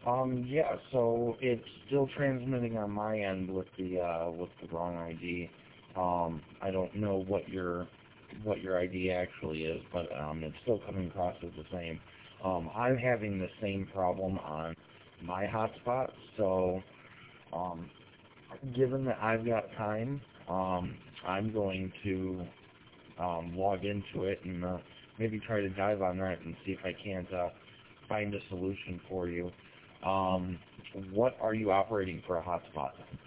Yeah, so it's still transmitting on my end with the wrong ID. I don't know what your ID actually is, but it's still coming across as the same. I'm having the same problem on my hotspot, so um, given that I've got time, I'm going to log into it and maybe try to dive on that and see if I can't find a solution for you. Um, what are you operating for a hotspot?